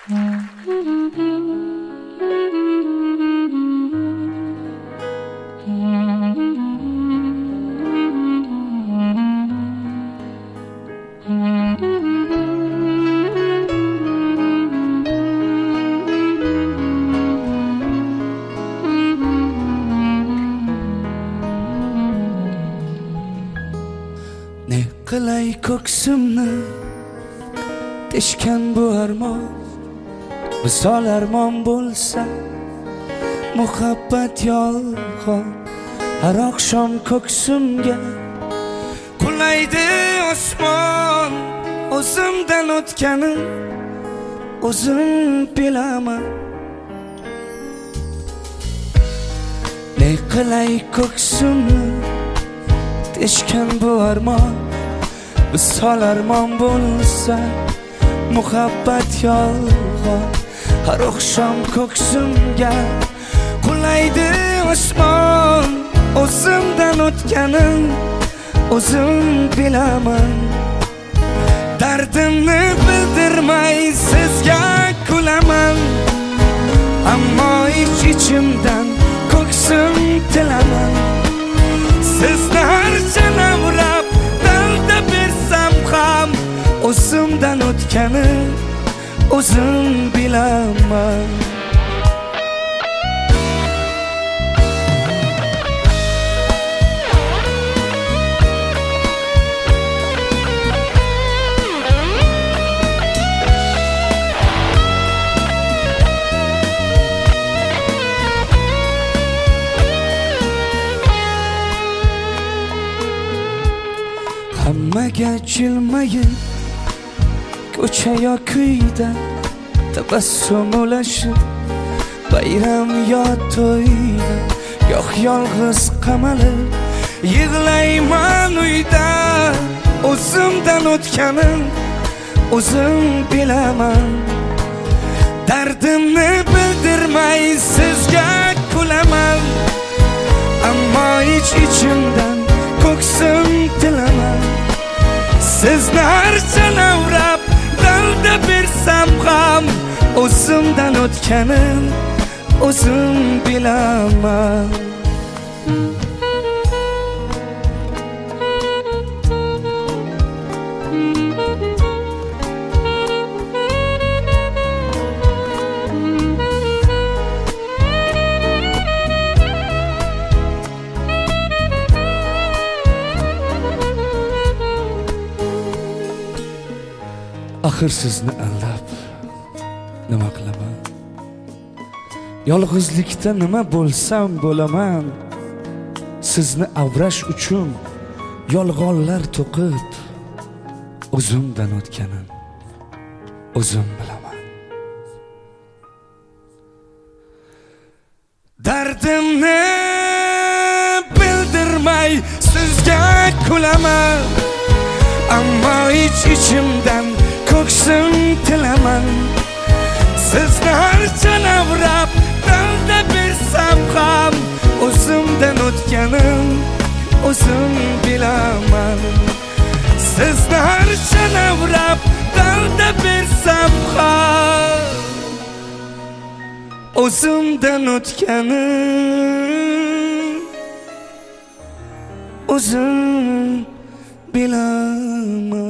Ne qilay ko'ksimni teshgan bu armon, visol armon bo'lsa muhabbat yolg'on. Har oqshom ko'ksimga qulaydi osmon, o'zimdan o'tganim o'zim bilaman. Ne qilay ko'ksimni teshgan bu armon, visol armon bo'lsa muhabbat yolg'on. Har oqshom ko'ksimga qulaydi osmon, o'zimdan o'tganim o'zim bilaman. Dardimni bildirmay sizga kulaman, ammo ich-ichimdan ko'ksim tilaman. Sizni harcha navrab dalda bersam ham o'zimdan o'tgani o'zim bilaman. Hammaga jilmayib ko'cha yo kuyda tabassum ulashib, bayram yo to'yda goh yolg'iz qamalib yig'layman uyda. O'zimdan o'tganim o'zim bilaman. Dardimni bildirmay sizga kulaman, ammo ich-ichimdan ko'ksim tilaman. Sizni harcha navrab dalda bersam ham o'zimdan o'tganim o'zim bilaman. Axir sizni aldab nima qilaman? Yolg'izlikda nima bo'lsam bo'laman. Sizni avrash uchun yolg'onlar to'qib o'zimdan o'tganim o'zim bilaman. Dardimni bildirmay sizga kulaman, ammo ich-ichimdan ko'ksim tilaman. Sizni harcha navrab dalda bersam ham o'zimdan o'tganim o'zim bilaman. Sizni harcha navrab dalda bersam ham o'zimdan o'tganim o'zim bilaman.